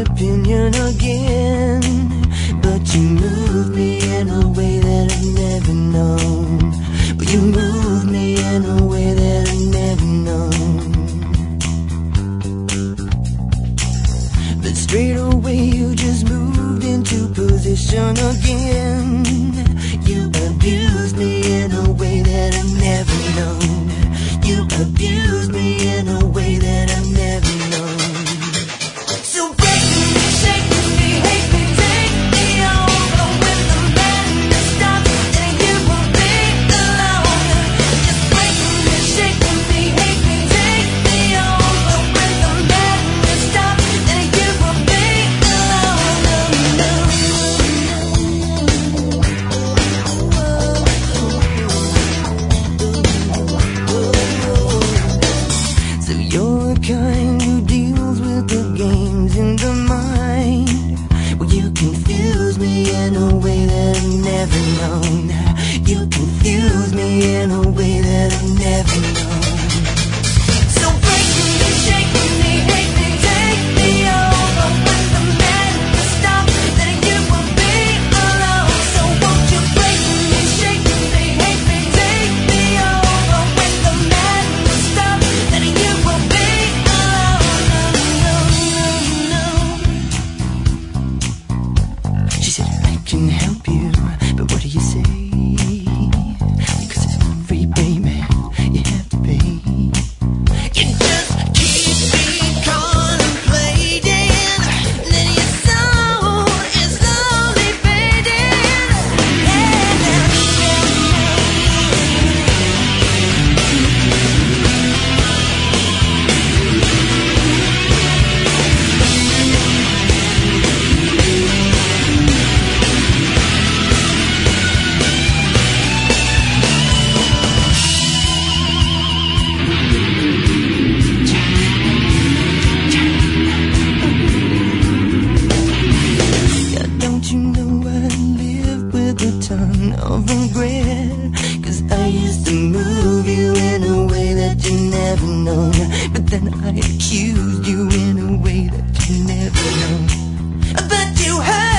opinion again, but you moved me in a way that I've never known. But you moved me in a way that I've never known. But straight away you just moved into position again. You abused me in a way that I've never known. You abused me in a way that I've never known. So break me, shake me, hate me, take me over. When the madness stops, then you will be alone. Just break me, shake me, hate me, take me over. When the madness stops, then you will be So you're the kind who deals with the games in the mind. Well, you confuse me in a way that I've never known. You confuse me in a way that I've never known. So break me, shake me, hate me, take me over. When the madness stops, then you will be alone. So won't you break me, shake me, hate me, take me over. When the madness stops, then you will be alone. She said, I can help you, but what do you say? Because it's free, baby, you have to pay. You just keep me contemplating, then your soul is slowly fading. Don't you know I live with a ton of regret? 'Cause I used to move you in a way that you never known. But then I accused you in a way that you never known. But you heard